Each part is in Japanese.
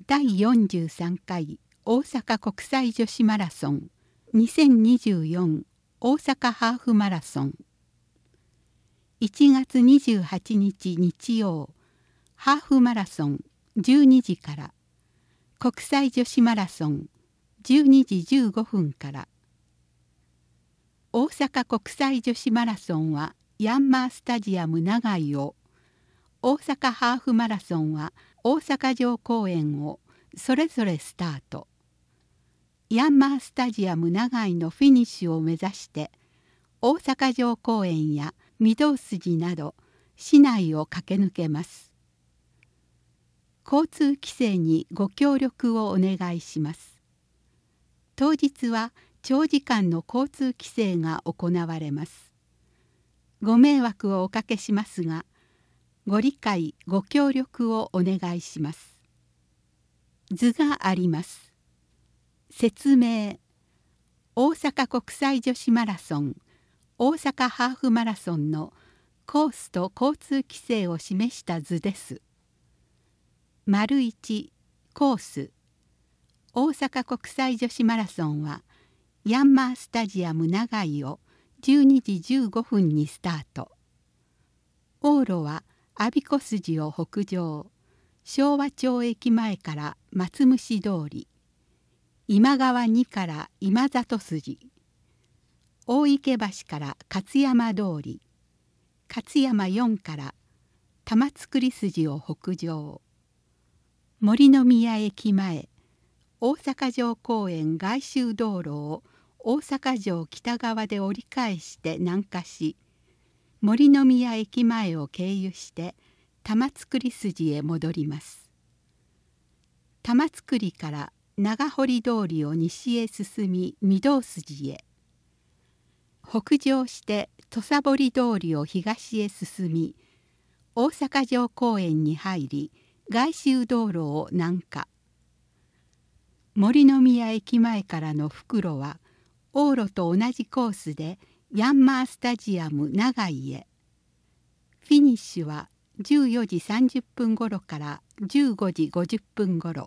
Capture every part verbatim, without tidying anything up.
だいよんじゅうさんかい大阪国際女子マラソンにせんにじゅうよん大阪ハーフマラソンいちがつにじゅうはちにち日曜ハーフマラソンじゅうにじから国際女子マラソンじゅうにじじゅうごふんから大阪国際女子マラソンはヤンマースタジアム長居を大阪ハーフマラソンは大阪城公園をそれぞれスタート。ヤンマースタジアム長居のフィニッシュを目指して大阪城公園や御堂筋など市内を駆け抜けます。交通規制にご協力をお願いします。当日は長時間の交通規制が行われます。ご迷惑をおかけしますが、ご理解ご協力をお願いします。図があります。説明。大阪国際女子マラソン、大阪ハーフマラソンのコースと交通規制を示した図です。丸いちコース。大阪国際女子マラソンはヤンマースタジアム長居をじゅうにじじゅうごふんにスタート。往路は我孫子筋を北上、昭和町駅前から松虫通り、今川にから今里筋、大池橋から勝山通り、勝山よんから玉造筋を北上、森の宮駅前、大阪城公園外周道路を大阪城北側で折り返して南下し、森の宮駅前を経由して玉造筋へ戻ります。玉造から長堀通りを西へ進み御堂筋へ、北上して土佐堀通りを東へ進み大阪城公園に入り外周道路を南下。森の宮駅前からの復路は往路と同じコースでヤンマースタジアム長居へ。フィニッシュはじゅうよじさんじゅっぷんごろからじゅうごじごじゅっぷんごろ。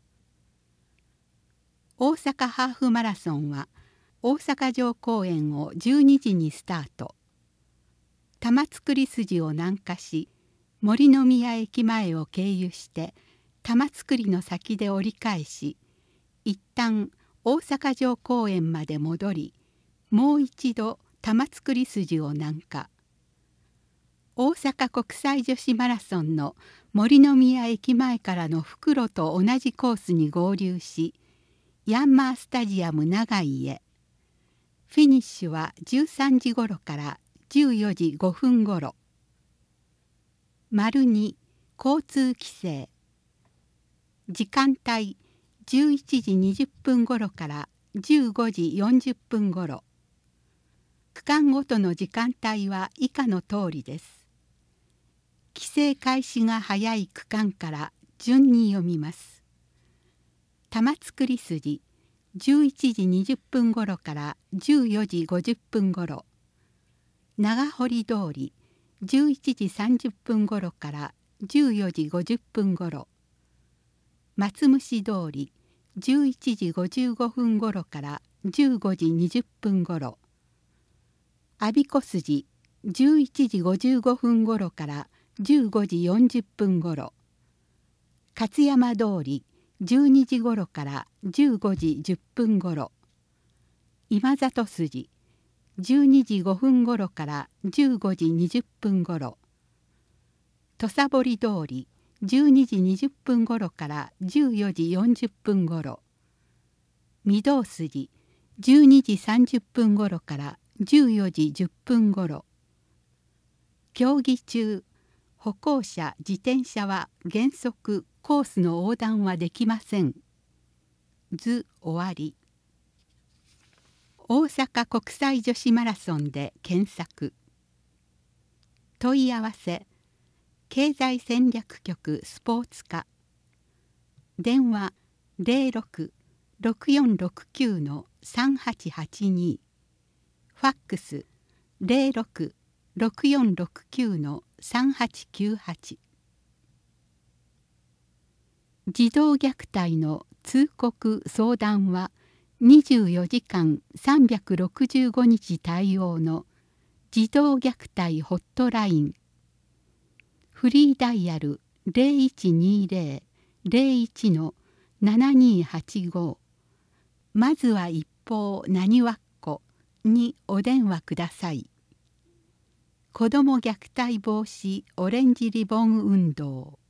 大阪ハーフマラソンは大阪城公園をじゅうにじにスタート。玉造筋を南下し森の宮駅前を経由して玉造の先で折り返し、一旦大阪城公園まで戻り、もう一度玉造筋を南下。大阪国際女子マラソンの森の宮駅前からの復路と同じコースに合流し、ヤンマースタジアム長居へ。フィニッシュはじゅうさんじごろからじゅうよじごふんごろ。丸に交通規制。時間帯じゅういちじにじゅっぷんごろからじゅうごじよんじゅっぷんごろ。区間ごとの時間帯は以下の通りです。規制開始が早い区間から順に読みます。玉造筋じゅういちじにじゅっぷんごろからじゅうよじごじゅっぷんごろ。長堀通りじゅういちじさんじゅっぷんごろからじゅうよじごじゅっぷんごろ。松虫通りじゅういちじごじゅうごふんごろからじゅうごじにじゅっぷんごろ。我孫子筋じゅういちじごじゅうごふんごろからじゅうごじよんじゅっぷんごろ。勝山通りじゅうにじごろからじゅうごじじゅっぷんごろ。今里筋じゅうにじごふんごろからじゅうごじにじゅっぷんごろ。土佐堀通りじゅうにじにじゅっぷんごろからじゅうよじよんじゅっぷんごろ。御堂筋じゅうにじさんじゅっぷんごろからじゅうよじじゅっぷんごろ。競技中歩行者自転車は原則コースの横断はできません。図終わり。大阪国際女子マラソンで検索。問い合わせ経済戦略局スポーツ課。電話 ゼロろく ろくよんろくきゅう さんはちはちに。ファックス ゼロろく ろくよんろくきゅう さんはちきゅうはち。 児童虐待の通告相談はにじゅうよじかんさんびゃくろくじゅうごにち対応の児童虐待ホットライン、フリーダイヤル ゼロいちにゼロ ゼロいち のななにはちご、まずは一報なにわっこにお電話ください。子ども虐待防止オレンジリボン運動